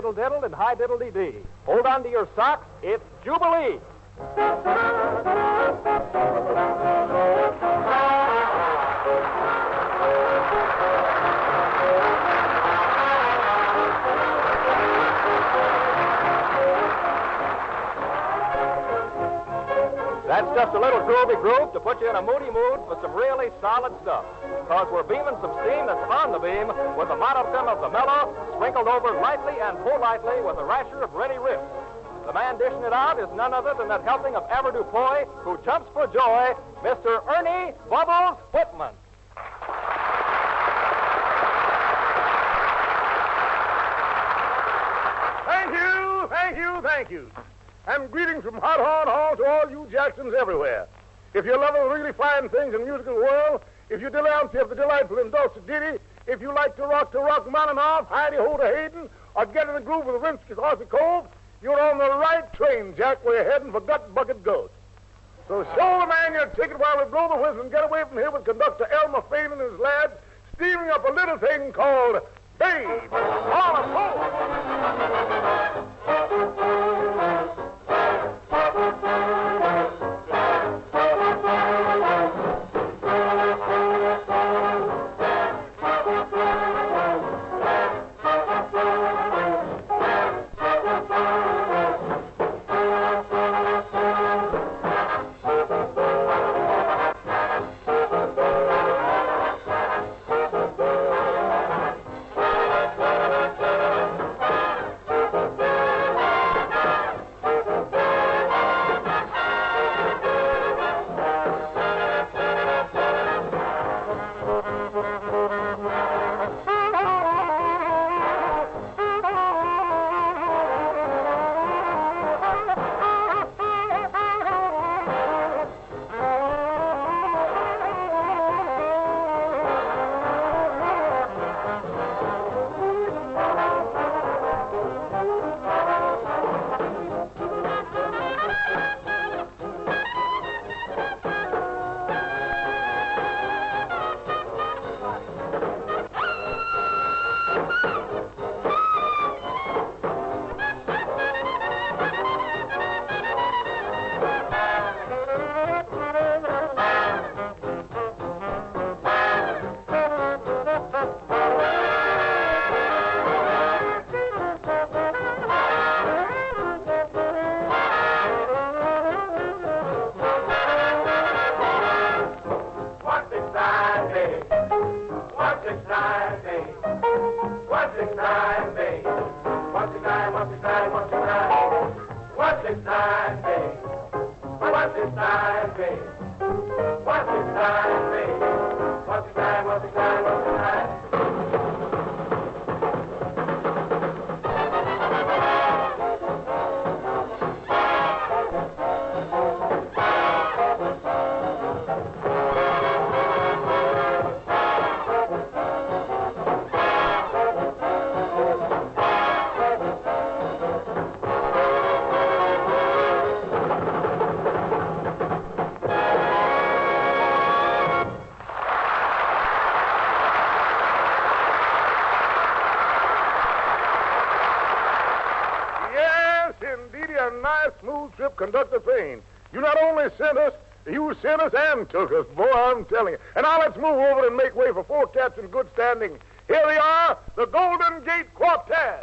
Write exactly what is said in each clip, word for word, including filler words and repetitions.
diddle diddle and high diddle dee dee. Hold on to your socks. It's Jubilee. That's just a little groovy groove to put you in a moody mood for some really solid stuff. Because we're beaming some steam that's on the beam with a modicum of the mellow sprinkled over lightly and politely with a rasher of ready riffs. The man dishing it out is none other than that helping of Aver Dupoy who jumps for joy, Mister Ernie Bubbles Whitman. Thank you, thank you, thank you. And greetings from Hot Horn Hall to all you Jacksons everywhere. If you love the really fine things in the musical world, if you delight of the delightful and dulcet ditty, if you like to rock to rock mountain off, Heidi-ho to Hayden, or get in the groove with the Rinsky's Horsey Cove, you're on the right train, Jack, where you're heading for Gut Bucket Ghost. So show the man your ticket while we blow the whistle and get away from here with conductor Elmer Fain and his lads steaming up a little thing called Babe on a Pole. Conductor Fain, you not only sent us, you sent us and took us. Boy, I'm telling you. And now let's move over and make way for four cats in good standing. Here they are, the Golden Gate Quartet.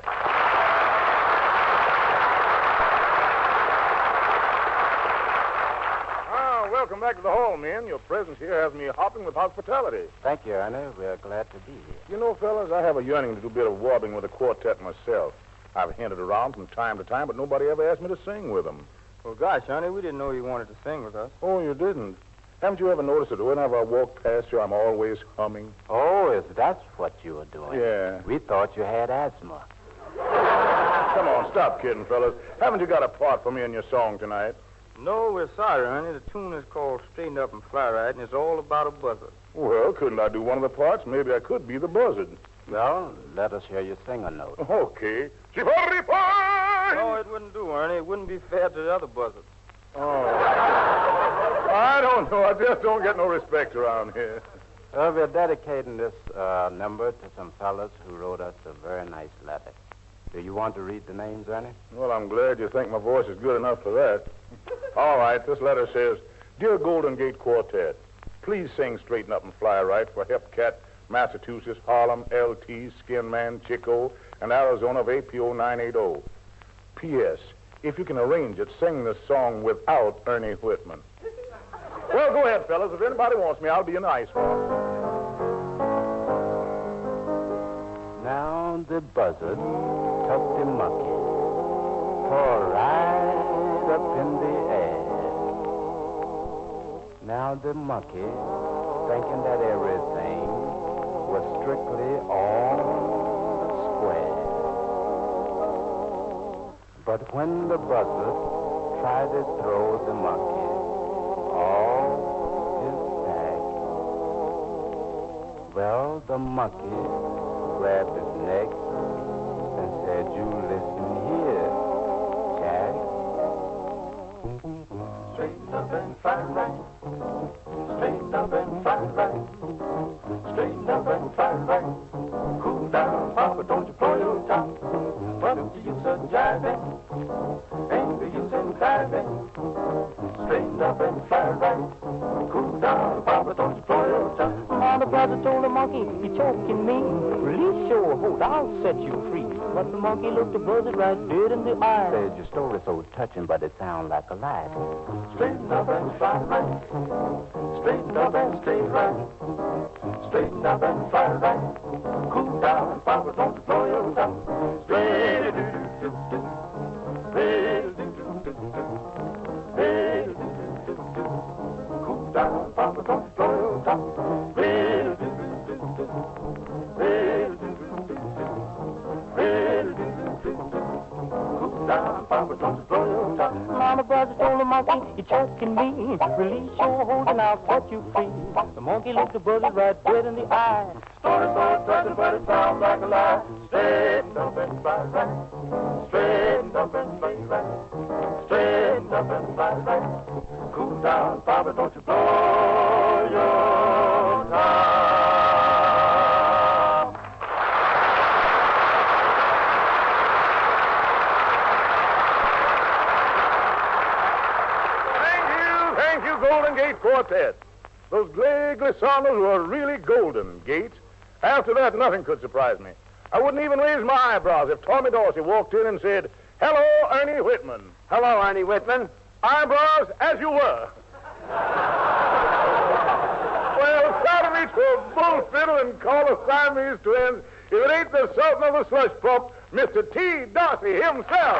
Ah, welcome back to the hall, men. Your presence here has me hopping with hospitality. Thank you, Ernie. We're glad to be here. You know, fellas, I have a yearning to do a bit of warbling with the quartet myself. I've hinted around from time to time, but nobody ever asked me to sing with them. Well, gosh, honey, we didn't know you wanted to sing with us. Oh, you didn't? Haven't you ever noticed that whenever I walk past you, I'm always humming? Oh, if that's what you were doing. Yeah. We thought you had asthma. Come on, stop kidding, fellas. Haven't you got a part for me in your song tonight? No, we're sorry, honey. The tune is called Straighten Up and Fly Right, and it's all about a buzzard. Well, couldn't I do one of the parts? Maybe I could be the buzzard. Well, let us hear you sing a note. Okay. Chivalry-fine! No, it wouldn't do, Ernie. It wouldn't be fair to the other buzzards. Oh. I don't know. I just don't get no respect around here. Well, we're dedicating this uh, number to some fellas who wrote us a very nice letter. Do you want to read the names, Ernie? Well, I'm glad you think my voice is good enough for that. All right, this letter says, Dear Golden Gate Quartet, please sing Straighten Up and Fly Right for Hepcat, Massachusetts, Harlem, L T, Skin Man, Chico, and Arizona of A P O nine eighty. P S. If you can arrange it, sing this song without Ernie Whitman. Well, go ahead, fellas. If anybody wants me, I'll be an ice one. Now the buzzard took the monkey for a ride up in the air. Now the monkey, thinking that everything was strictly on the square. But when the buzzard tried to throw the monkey off his back, well, the monkey grabbed his neck and said, you listen here, Jack. Straighten up and fly right. Straighten up and fly right. Straighten up and fly right. Cool down, Papa, don't you blow your top. What's the use of jiving? Ain't the use in diving. Straighten up and fly right. Cool down, Papa, don't you blow your top. Mama brother told the monkey, you're choking me. Release your hold, I'll set you free. But the monkey looked the buzzard right dead in the eye. Said your story's so touching, but it sounds like a lie. Straighten up and fly right. Straighten up and stay right. Straighten up and fly right. Cool down, Papa, don't you blow your top. Straighten do do do do. Straighten do do do do. Straighten do do do do. Cool down, Papa, don't you blow your top. Straighten do do do do. Straighten do do do do. Straighten do do do do. Cool down, Papa, don't you blow your top. Mama brother told the monkey, you're choking me. Release your hold and I'll set you free. The monkey looked the buzzard right dead in the eye. Story so touching, but it sounds like a lie. Straighten up and fly right. Straighten up and fly right. Straighten up and fly right. Cool down, Papa, don't you blow your top. Thank you, thank you, Golden Gate Quartet. Those gray glicernas were really golden, Gates. After that, nothing could surprise me. I wouldn't even raise my eyebrows if Tommy Dorsey walked in and said, Hello, Ernie Whitman. Hello, Ernie Whitman. Eyebrows as you were. Well, try to reach for a bull fiddle and call us Siamese twins if it ain't the Sultan of the Slush Pump, Mister T. Dorsey himself.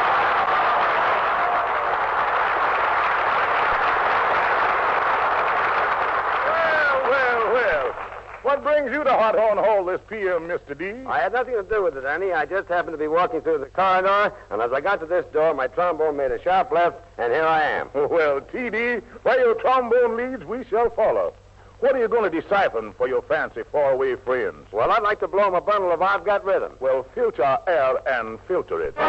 What brings you to Hot Horn Hall this P M, Mister D? I had nothing to do with it, Ernie. I just happened to be walking through the corridor, and as I got to this door, my trombone made a sharp left, and here I am. Well, T D, where your trombone leads, we shall follow. What are you going to decipher for your fancy faraway friends? Well, I'd like to blow 'em a bundle of I've Got Rhythm. Well, filter air and filter it.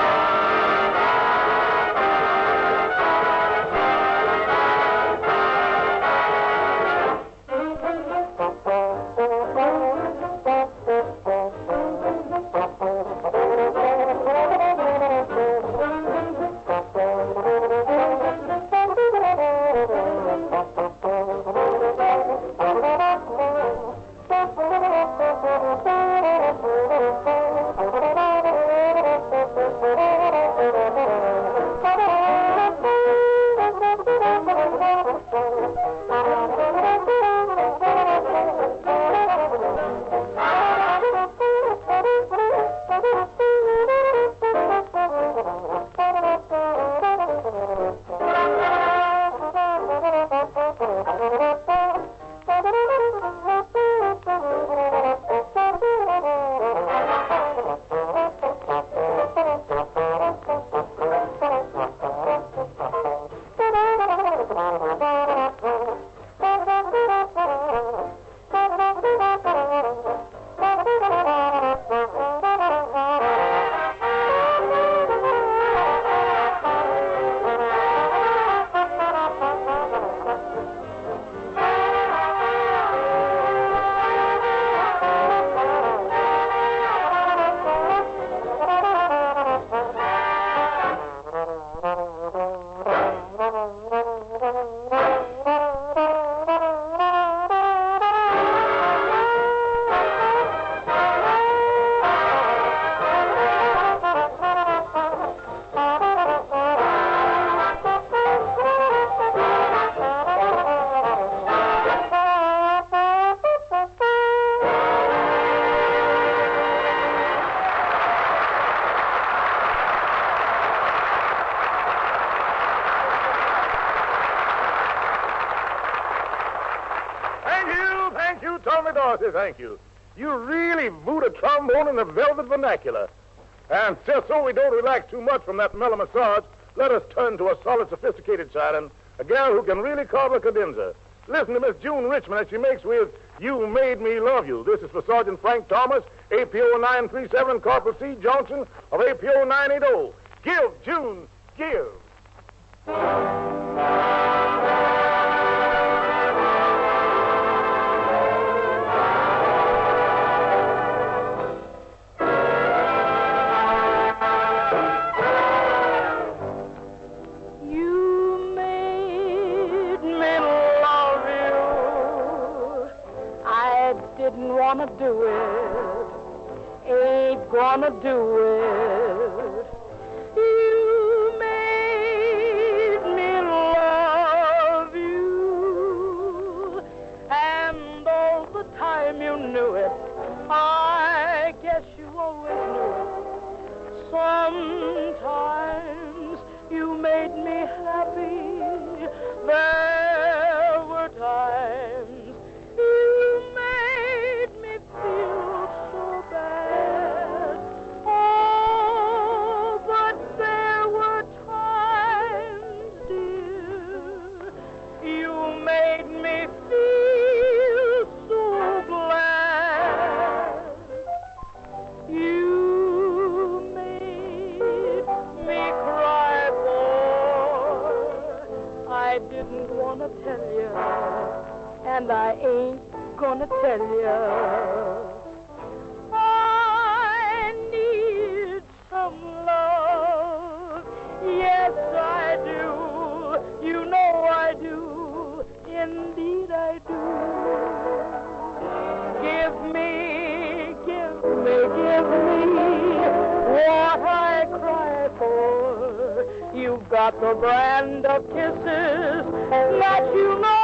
Thank you. You really boot a trombone in the velvet vernacular. And just so we don't relax too much from that mellow massage, let us turn to a solid, sophisticated siren, a gal who can really carve a cadenza. Listen to Miss June Richmond as she makes with You Made Me Love You. This is for Sergeant Frank Thomas, A P O nine three seven, and Corporal C. Johnson of A P O nine eighty. Give, June, give. Didn't wanna do it, ain't gonna do it. You made me love you, and all the time you knew it. I guess you always knew it. Sometimes you made me happy. There were times you made me feel so bad. Oh, but there were times, dear, you made me feel so glad. You made me cry, boy. I didn't want to tell you, and I ain't gonna tell you. I need some love. Yes, I do. You know I do. Indeed, I do. Give me, give me, give me what I cry for. You've got the brand of kisses that you know.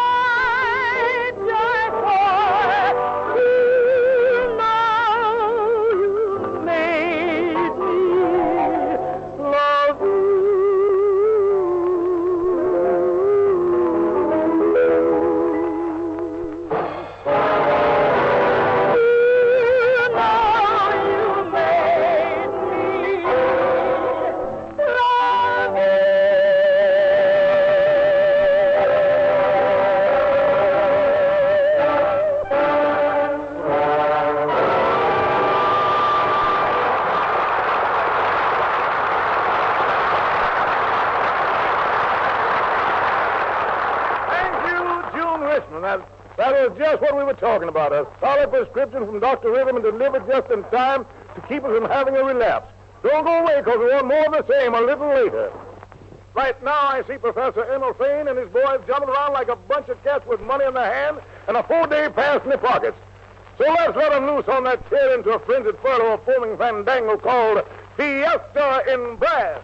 That was just what we were talking about, a solid prescription from Doctor Rhythm and delivered just in time to keep us from having a relapse. Don't go away, because we want more of the same a little later. Right now, I see Professor Emil Fain and his boys jumping around like a bunch of cats with money in their hand and a four-day pass in their pockets. So let's let them loose on that trail into a frenzied furlough of foaming fandango called Fiesta in Brass.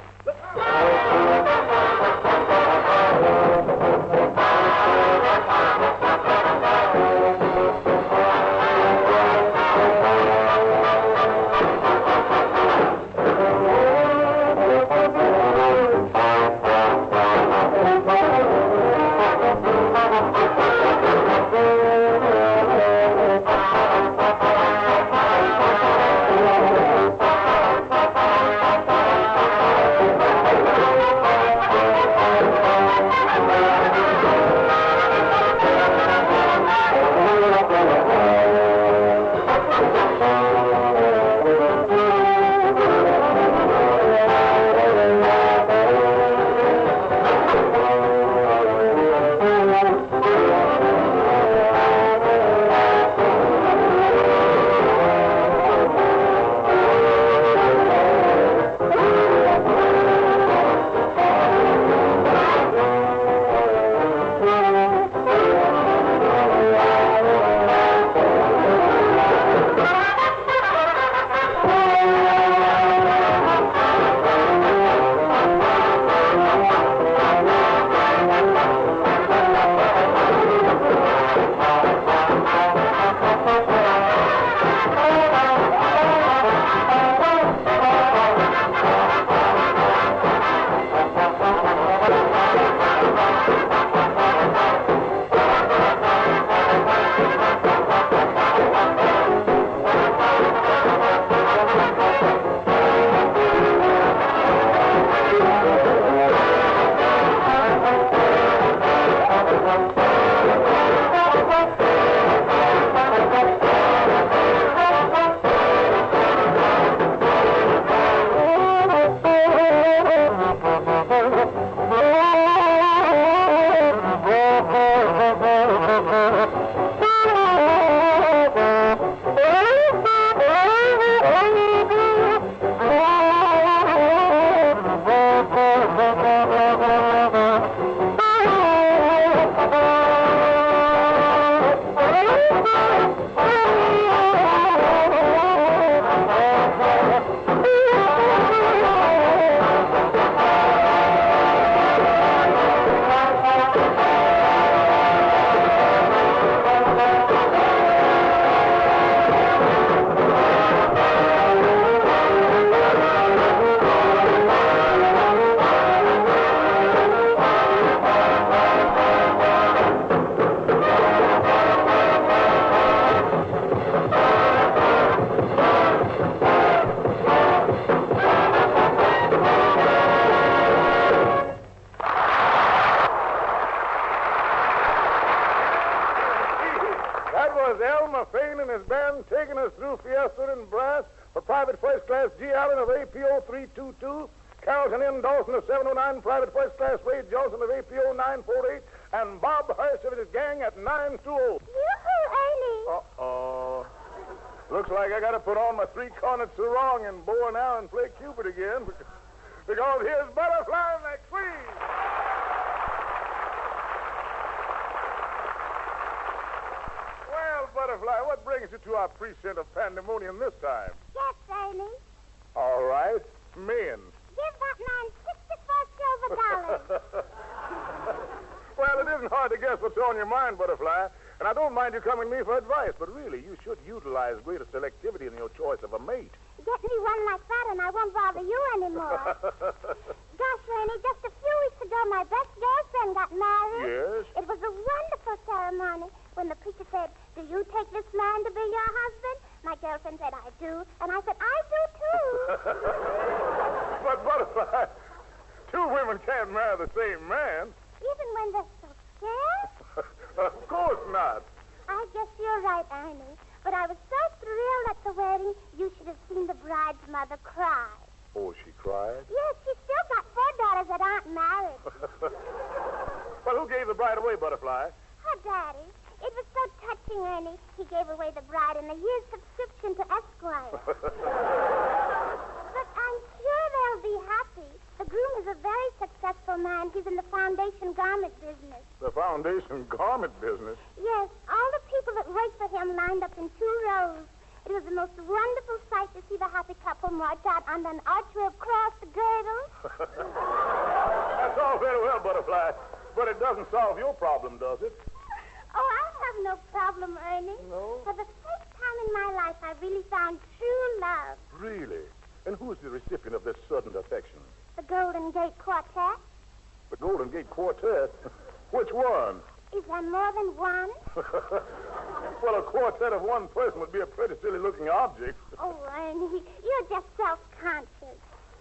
That was Elmer Fain and his band taking us through Fiesta and Brass for Private First Class G. Allen of A P O three two two, Carrollton N. Dawson of seven oh nine, Private First Class Ray Johnson of A P O nine forty-eight, and Bob Hurst of his gang at nine two oh. Yoo-hoo, Ernie. Uh-oh. Looks like I got to put on my three-cornered sarong and bow now and play Cupid again, because here's Butterfly McQueen. Well, Butterfly, what brings you to our precinct of pandemonium this time? Yes, Ernie. All right, men. Give that man sixty-four silver dollars. Well, it isn't hard to guess what's on your mind, Butterfly. And I don't mind you coming to me for advice, but really, you should utilize greater selectivity in your choice of a mate. Get me one like that and I won't bother you anymore. Gosh, Ernie, just a few weeks ago, my best girlfriend got married. Yes? It was a wonderful ceremony. When the preacher said, "Do you take this man to be your husband?" My girlfriend said, "I do." And I said, "I do, too." But, Butterfly, two women can't marry the same man. Even when they're so scared? Of course not. I guess you're right, Ernie. But I was so thrilled at the wedding, you should have seen the bride's mother cry. Oh, she cried? Yes, she's still got four daughters that aren't married. Well, who gave the bride away, Butterfly? Her daddy. It was so touching, Ernie. He gave away the bride and a year's subscription to Esquire. But I'm sure they'll be happy. The groom is a very successful man. He's in the foundation garment business. The foundation garment business? Yes, all the people that work for him lined up in two rows. It was the most wonderful sight to see the happy couple march out under an archway of cross girdle. That's all very well, Butterfly, but it doesn't solve your problem, does it? Oh, I have no problem, Ernie. No? For the first time in my life, I really found true love. Really? And who's the recipient of this sudden affection? The Golden Gate Quartet. The Golden Gate Quartet? Which one? Is there more than one? Well, a quartet of one person would be a pretty silly-looking object. Oh, Ernie, you're just self-conscious.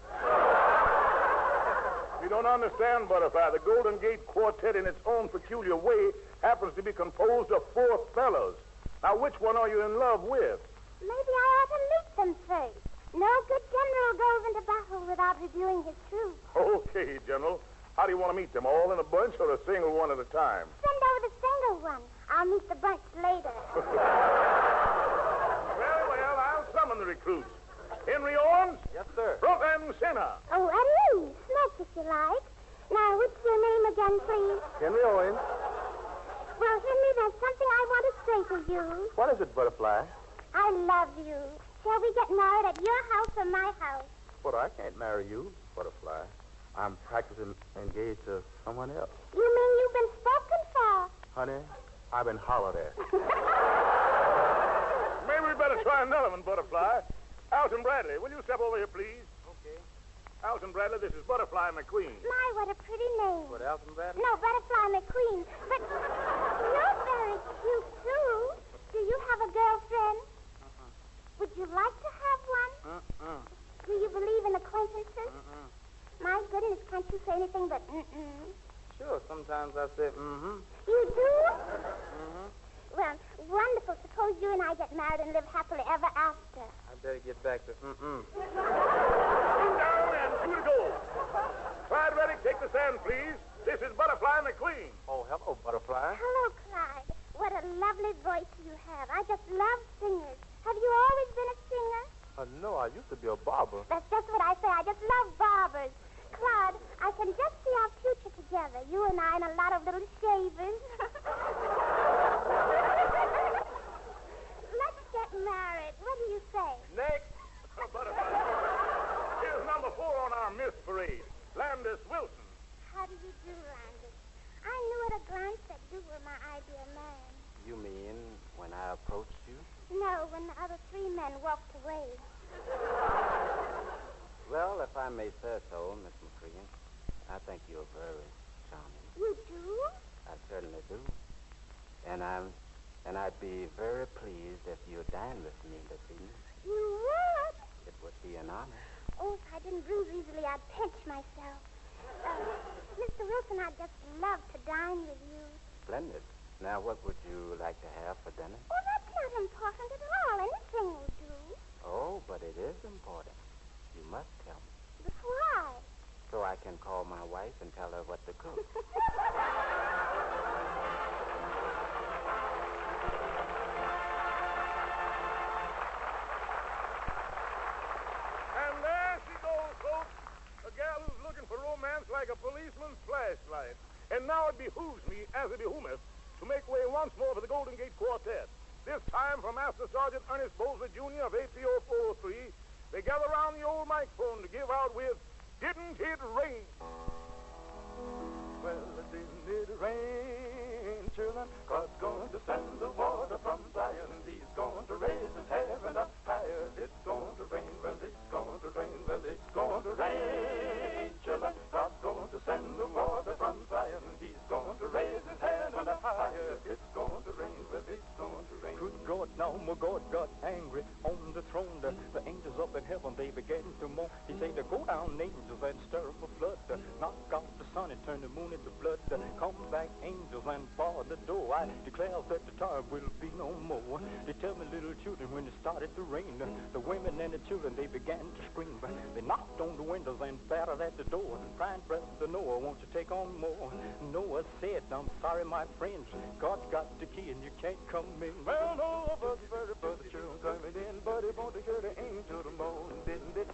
You don't understand, Butterfly. The Golden Gate Quartet, in its own peculiar way, happens to be composed of four fellows. Now, which one are you in love with? Maybe I ought to meet them first. No good general goes into battle without reviewing his troops. Okay, General. How do you want to meet them? All in a bunch or a single one at a time? Send over the single one. I'll meet the bunch later. Very well, I'll summon the recruits. Henry Owens? Yes, sir. Brooke and Sinner. Oh, Eddie, Smith, if you like. Now, what's your name again, please? Henry Owens. Well, Henry, there's something I want to say to you. What is it, Butterfly? I love you. Shall we get married at your house or my house? But I can't marry you, Butterfly. I'm practicing engaged to someone else. You mean you've been spoken for? Honey, I've been hollered at. Maybe we better try another one, Butterfly. Alton Bradley, will you step over here, please? Okay. Alton Bradley, this is Butterfly McQueen. My, what a pretty name. What, Alton Bradley? No, Butterfly McQueen. But you're very cute, too. Do you have a girlfriend? Uh-uh. Would you like to have one? Uh-uh. Do you believe in acquaintances? Uh-uh. My goodness, can't you say anything but mm-mm? Sure, sometimes I say mm-hmm. You do? Mm-hmm. Well, wonderful. Suppose you and I get married and live happily ever after. I better get back to mm-mm. Down and two to go. Clyde Reddick, take the stand, please. This is Butterfly McQueen. Oh, hello, Butterfly. Hello, Clyde. What a lovely voice you have. I just love singers. Have you always been a singer? Uh, no, I used to be a barber. That's just what I say. I just love barbers. Clyde, I can just see our future together. You and I and a lot of little shavers. Let's get married. What do you say? Next. Uh, Butterfly. Here's number four on our Miss Parade, Landis Wilson. How do you do, Landis? I knew at a glance that you were my ideal man. You mean when I approached you? No, when the other three men walked away. Well, if I may say so, Miss McCrean, I think you're very charming. You do? I certainly do. And I'm, and I'd be very pleased if you dined with me this evening. You would? It would be an honor. Oh, if I didn't bruise easily, I'd pinch myself. Uh, Mister Wilson, I'd just love to dine with you. Splendid. Now, what would you like to have for dinner? Oh, that's not important at all. Anything will do. Oh, but it is important. You must tell me. But why? So I can call my wife and tell her what to cook. And there she goes, folks. A gal who's looking for romance like a policeman's flashlight. And now it behooves me, as it behoometh, to make way once more for the Golden Gate Quartet. This time from Master Sergeant Ernest Bosley, Junior of A P O four oh three, they gather around the old microphone to give out with Didn't It Rain? Well, didn't it rain, children? God's going to send the water from Zion, and he's going to raise his heaven up higher. It's going to rain, well, it's going to rain, well, it's going to rain, children. God's going to send the water from Zion, and he's going to raise his heaven up higher. It's going to rain, well, it's going to rain. Good God, now my God got angry on the throne. The, the angels up in heaven, they began to moan. He said to go down, angels, and stir up a flood. Uh, knock out the sun and turn the moon into blood. Uh, come back, angels, and bar the door. I declare that the time will be no more. They tell me, little children, when it started to rain, uh, the women and the children, they began to scream. Uh, they knocked on the windows and battered at the door. Crying, Brother Noah, won't you take on more? Noah said, I'm sorry, my friends. God's got the key and you can't come in. Well, no, but the brother children coming in, but it won't hear the angel the moan. Didn't it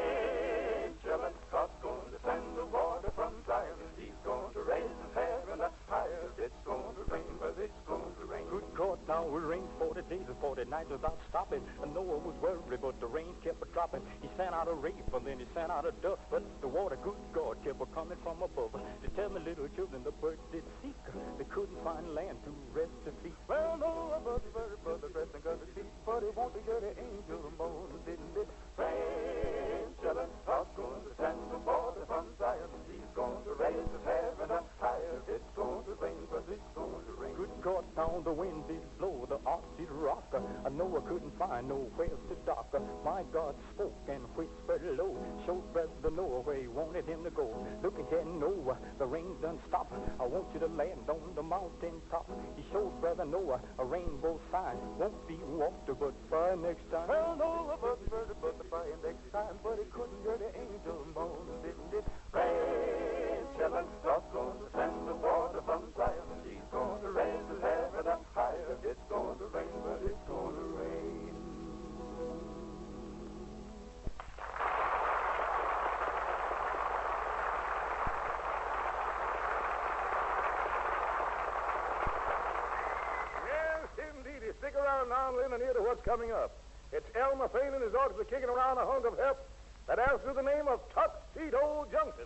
rain, children? God's going to send the water from Zion, and he's going to raise his heaven up higher. It's going to rain, but it's going to rain. Good God, now it rained forty days and forty nights without stopping. And Noah was worried, but the rain kept dropping. He sent out a rain, and then he sent out a dove, but the water, good God, kept coming from above. They tell me, little children, the birds did seek. They couldn't find land to rest their feet. Well, no, but the brother resting on the seat, but it won't hear the angel moan. Didn't it rain, children? God's going to send the water from Zion, and he's going to raise his heaven up higher. It's going to rain, but it's going to rain. Good God, now the wind did blow, the ark did rock. Uh, Noah couldn't find nowhere to dock. Uh, my God spoke and whispered low, showed Brother Noah where he wanted him to go. Look ahead, Noah, the rain done stopped. I want you to land on the mountain top. He showed Brother Noah a rainbow sign. Won't be water, but fire next time. Well, no, but the but the fire next time, but it couldn't hear the angel moan. Didn't it rain, children? God's going to send the water from Zion, and he's going to raise his heaven up higher. It's going to rain, but it's going to rain. Stick around now and listen and hear to what's coming up. It's Elmer Fane and his orchestra kicking around a hunk of help that answers the name of Tuxedo Junction.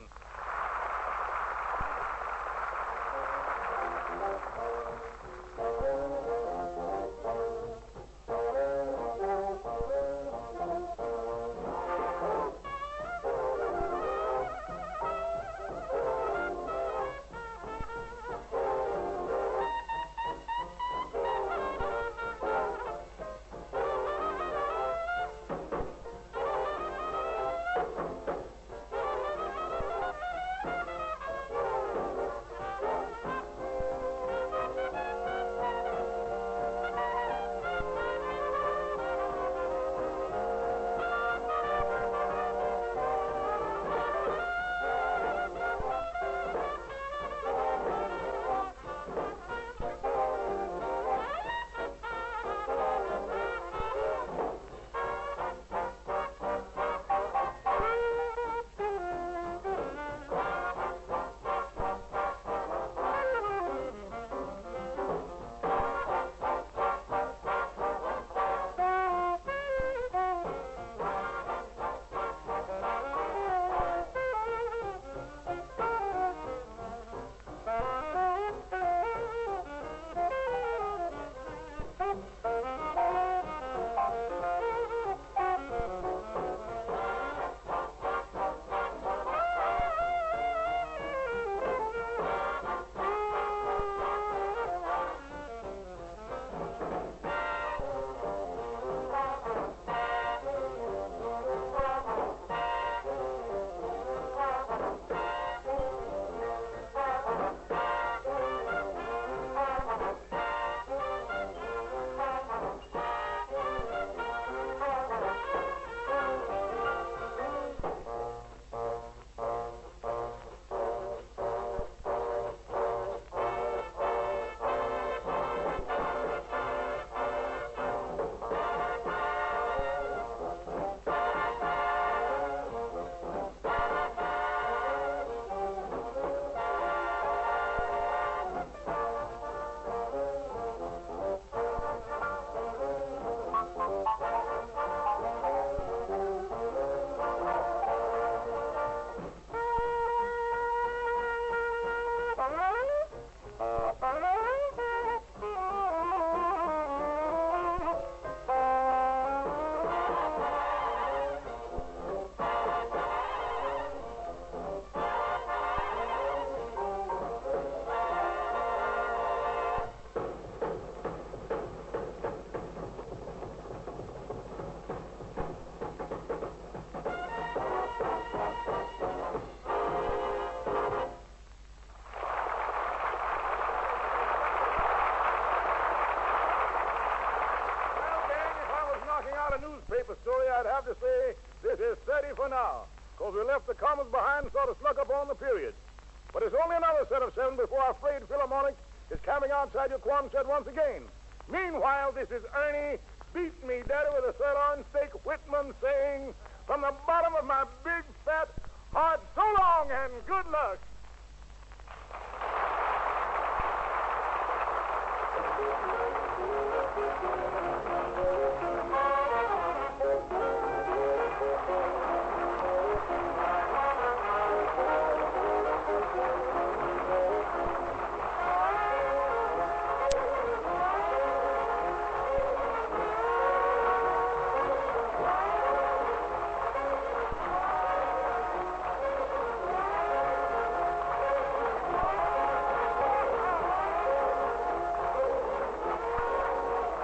for now, because we left the commas behind and sort of snuck up on the period. But it's only another set of seven before our frayed Philharmonic is camping outside your Quonset once again. Meanwhile, this is Ernie, beat me daddy with a sirloin steak, Whitman saying, from the bottom of my big fat heart, so long and good luck.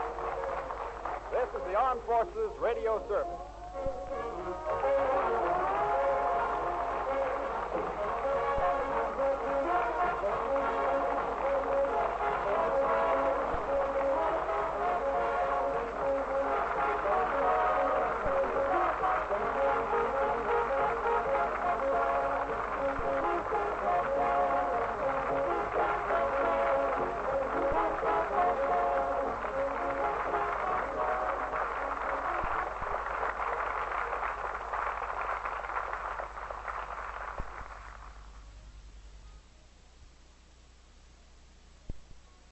This is the Armed Forces Radio Service.